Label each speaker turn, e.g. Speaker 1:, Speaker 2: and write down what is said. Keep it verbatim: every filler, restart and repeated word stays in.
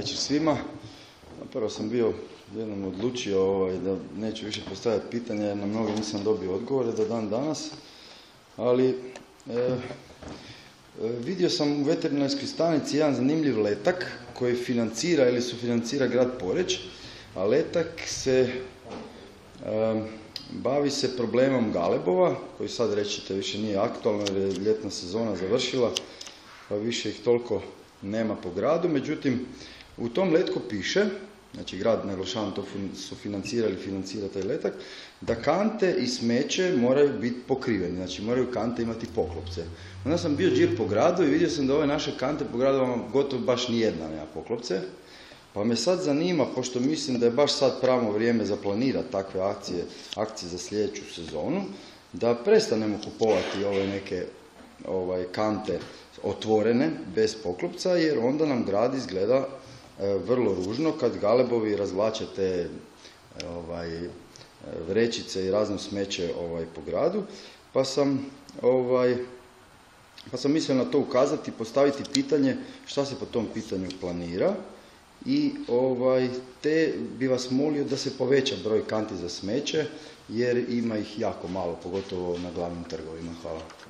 Speaker 1: večer svima. Prvo sam bio jednom odlučio ovaj, da neću više postavljati pitanja jer na mnogo nisam dobio odgovore do dan danas. Ali e, e, vidio sam u veterinarskoj stanici jedan zanimljiv letak koji financira ili sufinancira grad Poreč, a letak se e, bavi se problemom galebova, koji sad rećete više nije aktualno jer je ljetna sezona završila, pa više ih toliko nema po gradu. Međutim, u tom letku piše, znači grad, naglašavam, to sufinancira ili financira taj letak, da kante i smeće moraju biti pokriveni, znači moraju kante imati poklopce. Onda sam bio džir po gradu i vidio sam da ove naše kante po gradovama gotovo baš nijedna nema poklopce. Pa me sad zanima, pošto mislim da je baš sad pravo vrijeme za planirati takve akcije, akcije za sljedeću sezonu, da prestanemo kupovati ove neke ovaj, kante otvorene, bez poklopca, jer onda nam grad izgleda e, vrlo ružno kad galebovi razvlače te ovaj, vrećice i razno smeće ovaj, po gradu. Pa sam, ovaj, pa sam mislio na to ukazati, postaviti pitanje šta se po tom pitanju planira. I ovaj, te bi vas molio da se poveća broj kanti za smeće, jer ima ih jako malo, pogotovo na glavnim trgovima. Hvala.